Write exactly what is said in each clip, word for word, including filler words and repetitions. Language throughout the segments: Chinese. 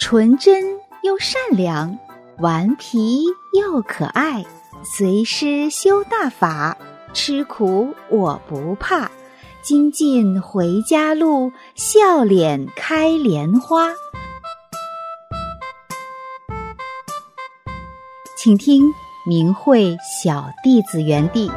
纯真又善良，顽皮又可爱，随师修大法，吃苦我不怕，精进回家路，笑脸开莲花。请听明慧小弟子园地。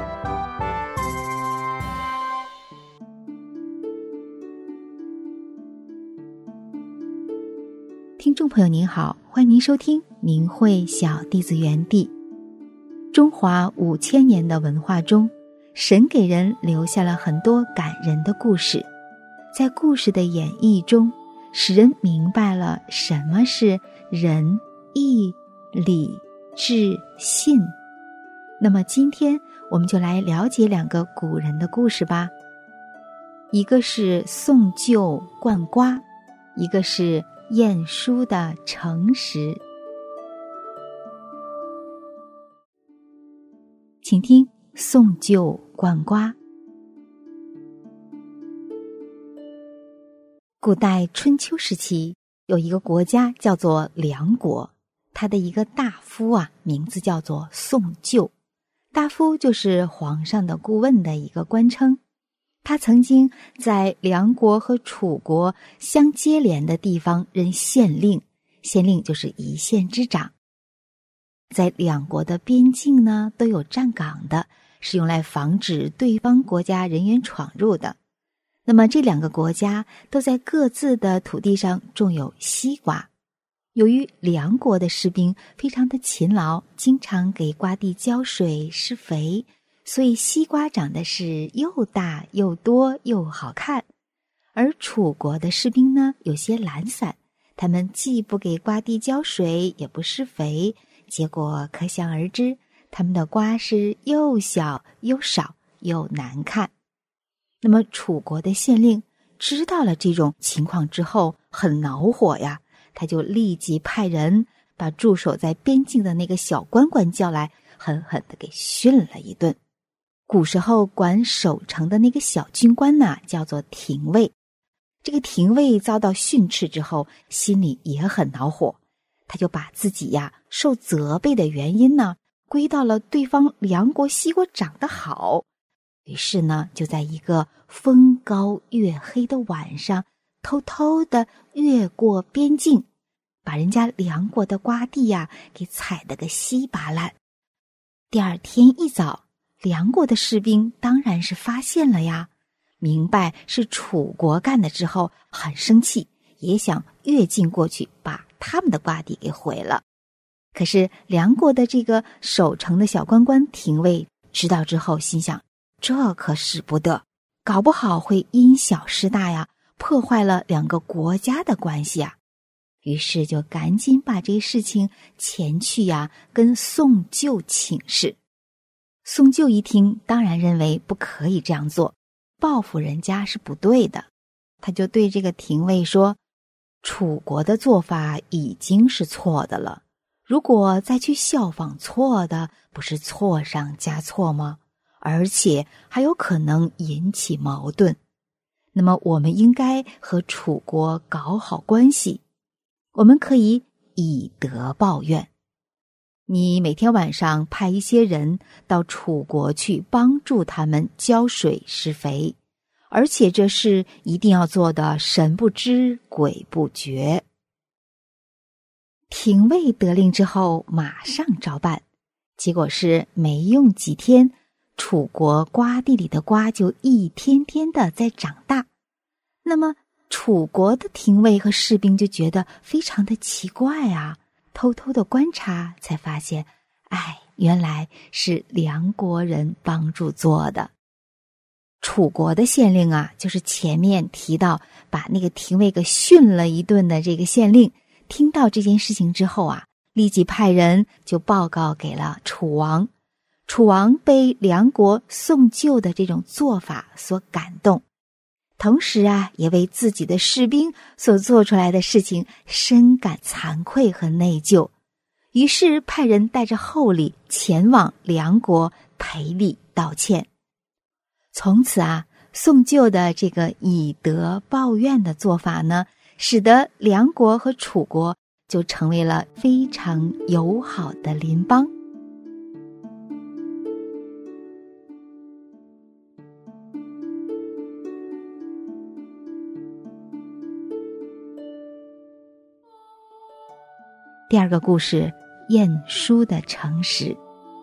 听众朋友您好，欢迎您收听明慧小弟子园地。中华五千年的文化中，神给人留下了很多感人的故事，在故事的演绎中，使人明白了什么是仁、义、礼、智、信。那么今天我们就来了解两个古人的故事吧。一个是送旧灌瓜，一个是晏殊的诚实。请听送旧灌瓜。古代春秋时期，有一个国家叫做梁国，他的一个大夫啊，名字叫做宋旧。大夫就是皇上的顾问的一个官称。他曾经在梁国和楚国相接连的地方任县令，县令就是一县之长。在两国的边境呢，都有站岗的，是用来防止对方国家人员闯入的。那么这两个国家都在各自的土地上种有西瓜。由于梁国的士兵非常的勤劳，经常给瓜地浇水施肥，所以西瓜长得是又大又多又好看。而楚国的士兵呢，有些懒散，他们既不给瓜地浇水，也不施肥，结果可想而知，他们的瓜是又小又少又难看。那么楚国的县令知道了这种情况之后，很恼火呀，他就立即派人把驻守在边境的那个小官官叫来，狠狠地给训了一顿。古时候管守城的那个小军官呐、啊，叫做廷尉。这个廷尉遭到训斥之后，心里也很恼火，他就把自己呀受责备的原因呢，归到了对方梁国西瓜长得好。于是呢，就在一个风高月黑的晚上，偷偷地越过边境，把人家梁国的瓜地呀给踩得个稀巴烂。第二天一早，梁国的士兵当然是发现了呀，明白是楚国干的之后，很生气，也想越境过去把他们的瓜地给毁了。可是梁国的这个守城的小官官廷尉知道之后，心想这可使不得，搞不好会因小失大呀，破坏了两个国家的关系啊。于是就赶紧把这个事情前去呀，跟宋旧请示。宋旧一听，当然认为不可以这样做，报复人家是不对的。他就对这个廷尉说，楚国的做法已经是错的了，如果再去效仿错的，不是错上加错吗？而且还有可能引起矛盾。那么我们应该和楚国搞好关系，我们可以以德报怨。你每天晚上派一些人到楚国去帮助他们浇水施肥，而且这事一定要做的神不知鬼不觉。廷尉得令之后马上照办，结果是没用几天，楚国瓜地里的瓜就一天天的在长大。那么楚国的廷尉和士兵就觉得非常的奇怪啊，偷偷的观察才发现，哎，原来是梁国人帮助做的。楚国的县令啊，就是前面提到把那个廷尉给训了一顿的这个县令，听到这件事情之后啊，立即派人就报告给了楚王。楚王被梁国宋旧的这种做法所感动，同时啊，也为自己的士兵所做出来的事情深感惭愧和内疚，于是派人带着厚礼前往梁国赔礼道歉。从此啊，宋旧的这个以德报怨的做法呢，使得梁国和楚国就成为了非常友好的邻邦。第二个故事，晏殊的诚实。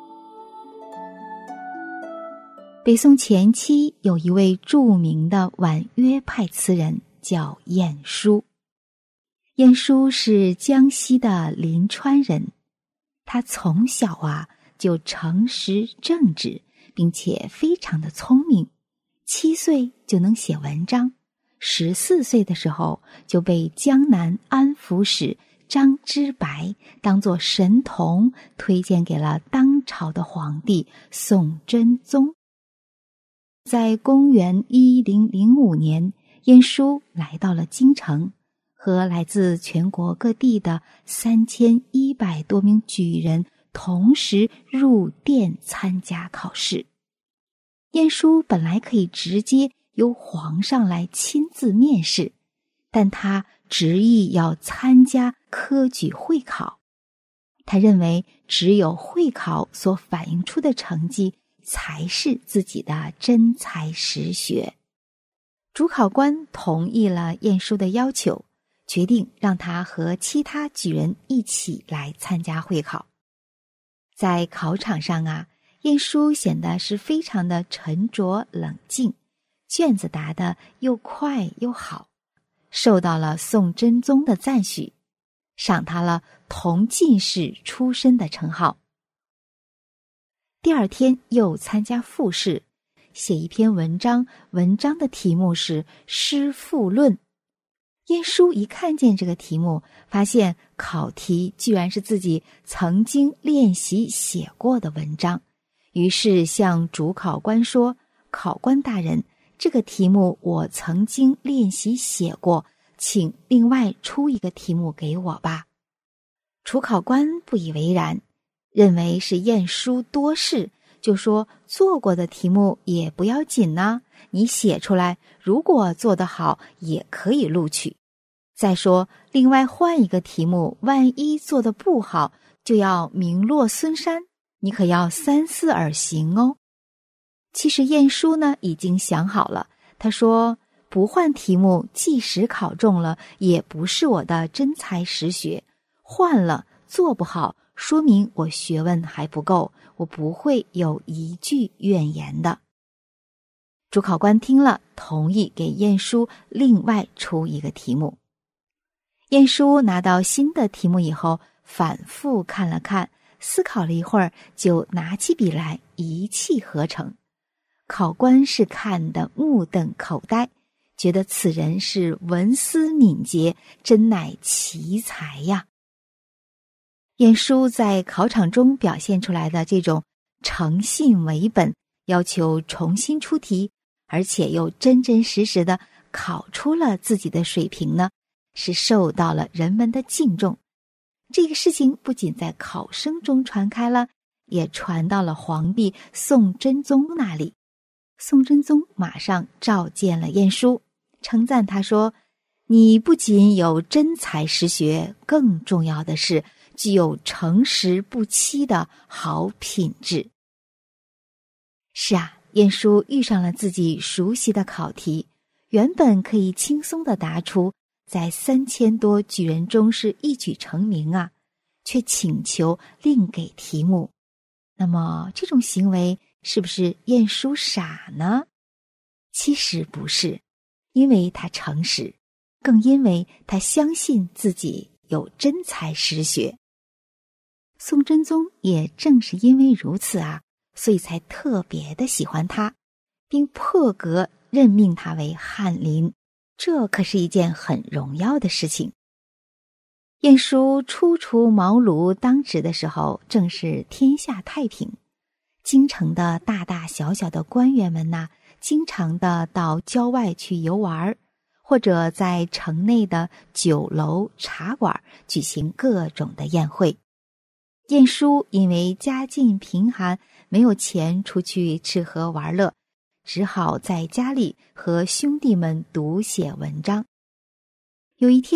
北宋前期有一位著名的婉约派词人叫晏殊。晏殊是江西的临川人，他从小啊就诚实正直，并且非常的聪明，七岁就能写文章，十四岁的时候就被江南安抚使张之白当作神童推荐给了当朝的皇帝宋真宗。在公元一零零五年，晏殊来到了京城，和来自全国各地的三千一百多名举人同时入殿参加考试。晏殊本来可以直接由皇上来亲自面试，但他执意要参加科举会考。他认为只有会考所反映出的成绩才是自己的真才实学。主考官同意了晏殊的要求，决定让他和其他举人一起来参加会考。在考场上啊，晏殊显得是非常的沉着冷静，卷子答得又快又好，受到了宋真宗的赞许，赏他了同进士出身的称号。第二天又参加复试，写一篇文章，文章的题目是《诗赋论》。晏殊一看见这个题目，发现考题居然是自己曾经练习写过的文章，于是向主考官说：考官大人，这个题目我曾经练习写过，请另外出一个题目给我吧。主考官不以为然，认为是晏殊多事，就说做过的题目也不要紧呢，你写出来，如果做得好也可以录取。再说另外换一个题目，万一做得不好，就要名落孙山，你可要三思而行哦。其实晏殊呢已经想好了，他说不换题目，即使考中了也不是我的真才实学，换了做不好，说明我学问还不够，我不会有一句怨言的。主考官听了，同意给晏殊另外出一个题目。晏殊拿到新的题目以后，反复看了看，思考了一会儿，就拿起笔来一气呵成。考官是看得目瞪口呆，觉得此人是文思敏捷，真乃奇才呀。晏殊在考场中表现出来的这种诚信为本，要求重新出题，而且又真真实实的考出了自己的水平呢，是受到了人们的敬重。这个事情不仅在考生中传开了，也传到了皇帝宋真宗那里。宋真宗马上召见了晏殊，称赞他说：你不仅有真才实学，更重要的是具有诚实不欺的好品质。是啊，晏殊遇上了自己熟悉的考题，原本可以轻松地答出，在三千多举人中是一举成名啊，却请求另给题目。那么这种行为是不是晏殊傻呢？其实不是，因为他诚实，更因为他相信自己有真才实学。宋真宗也正是因为如此啊，所以才特别的喜欢他，并破格任命他为翰林，这可是一件很荣耀的事情。晏殊初出茅庐当职的时候，正是天下太平，京城的大大小小的官员们呐、啊，经常的到郊外去游玩，或者在城内的酒楼茶馆举行各种的宴会。晏殊因为家境贫寒，没有钱出去吃喝玩乐，只好在家里和兄弟们读写文章。有一天，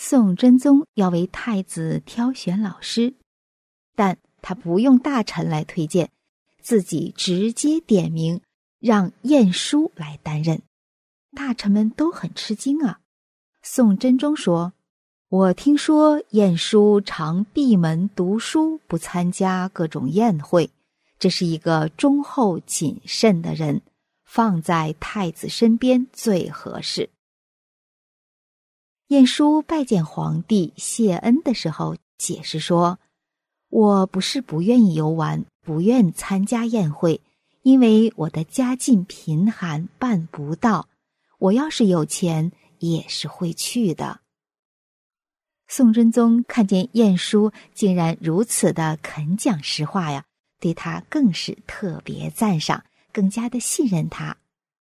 宋真宗要为太子挑选老师，但他不用大臣来推荐，自己直接点名让晏殊来担任。大臣们都很吃惊啊。宋真宗说，我听说晏殊常闭门读书，不参加各种宴会，这是一个忠厚谨慎的人，放在太子身边最合适。晏殊拜见皇帝谢恩的时候解释说，我不是不愿意游玩，不愿参加宴会，因为我的家境贫寒，办不到，我要是有钱也是会去的。宋真宗看见晏殊竟然如此的肯讲实话呀，对他更是特别赞赏，更加的信任他。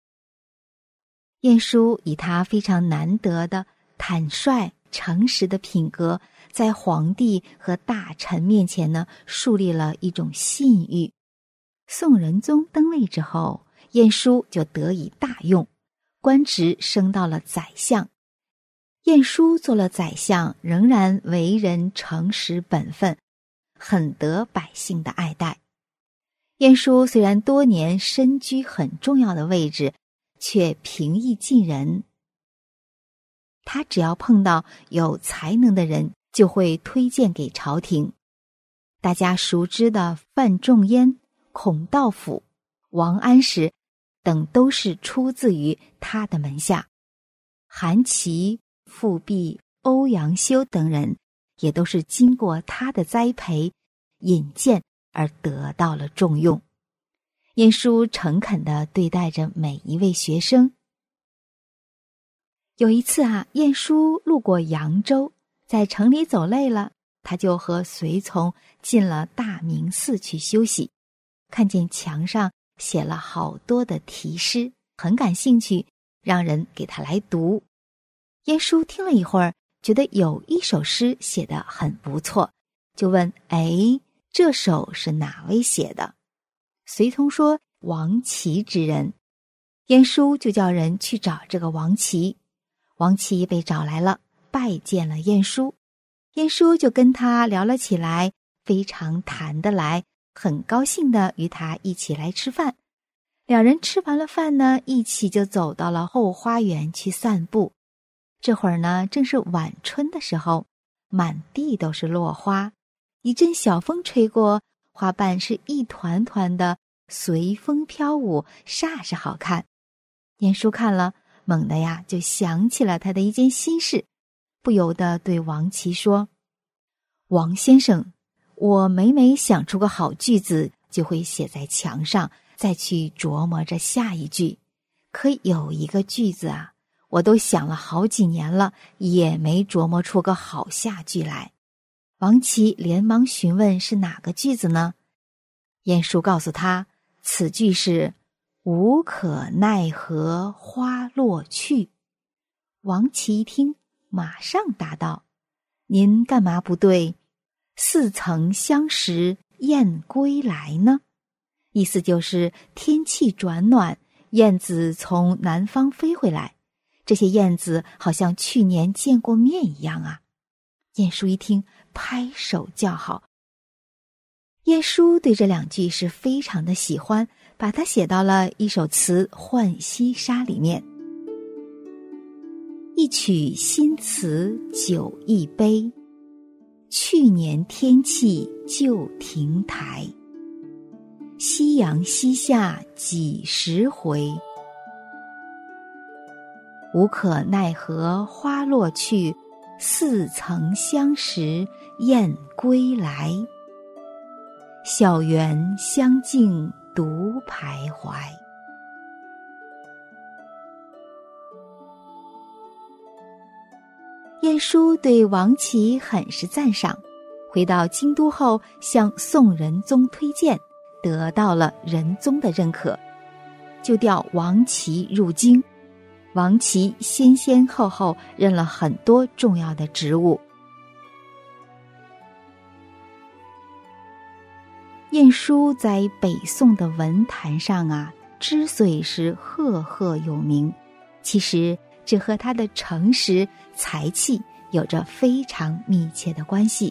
晏殊以他非常难得的坦率诚实的品格，在皇帝和大臣面前呢，树立了一种信誉。宋仁宗登位之后，晏殊就得以大用，官职升到了宰相。晏殊做了宰相，仍然为人诚实本分，很得百姓的爱戴。晏殊虽然多年身居很重要的位置，却平易近人。他只要碰到有才能的人，就会推荐给朝廷。大家熟知的范仲淹、孔道辅、王安石等都是出自于他的门下。韩琦、富弼、欧阳修等人也都是经过他的栽培引荐而得到了重用。晏殊诚恳地对待着每一位学生。有一次啊，晏殊路过扬州，在城里走累了，他就和随从进了大明寺去休息。看见墙上写了好多的题诗，很感兴趣，让人给他来读。晏殊听了一会儿，觉得有一首诗写得很不错，就问，哎，这首是哪位写的？随从说，王琦之人。晏殊就叫人去找这个王琦。王琦被找来了，拜见了晏殊。晏殊就跟他聊了起来，非常谈得来，很高兴地与他一起来吃饭。两人吃完了饭呢，一起就走到了后花园去散步。这会儿呢，正是晚春的时候，满地都是落花，一阵小风吹过，花瓣是一团团的随风飘舞，煞是好看。晏殊看了，猛地呀就想起了他的一件心事，不由得对王琦说，王先生，我每每想出个好句子，就会写在墙上，再去琢磨着下一句。可有一个句子啊，我都想了好几年了，也没琢磨出个好下句来。王琦连忙询问是哪个句子呢？晏殊告诉他，此句是无可奈何花落去。王琦一听，马上答道，您干嘛不对似曾相识燕归来呢？意思就是天气转暖，燕子从南方飞回来，这些燕子好像去年见过面一样啊。晏殊一听，拍手叫好。晏殊对这两句是非常的喜欢，把它写到了一首词《浣溪沙》里面。一曲新词酒一杯，去年天气旧亭台。夕阳西下几时回？无可奈何花落去，似曾相识燕归来。小园香径独徘徊。晏殊对王琦很是赞赏，回到京都后向宋仁宗推荐，得到了仁宗的认可，就调王琦入京。王琦先先后后任了很多重要的职务。晏殊在北宋的文坛上啊，之所以是赫赫有名，其实这和他的诚实才气有着非常密切的关系。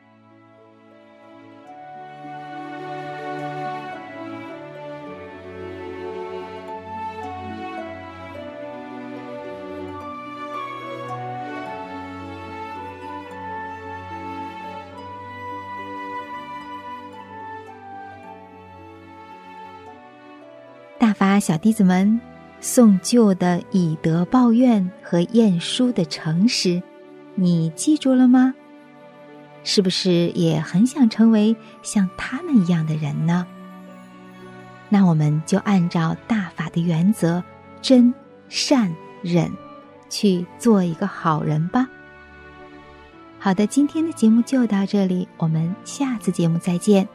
大法小弟子们，送旧的以德报怨和晏殊的诚实，你记住了吗？是不是也很想成为像他们一样的人呢？那我们就按照大法的原则，真、善、忍，去做一个好人吧。好的，今天的节目就到这里，我们下次节目再见。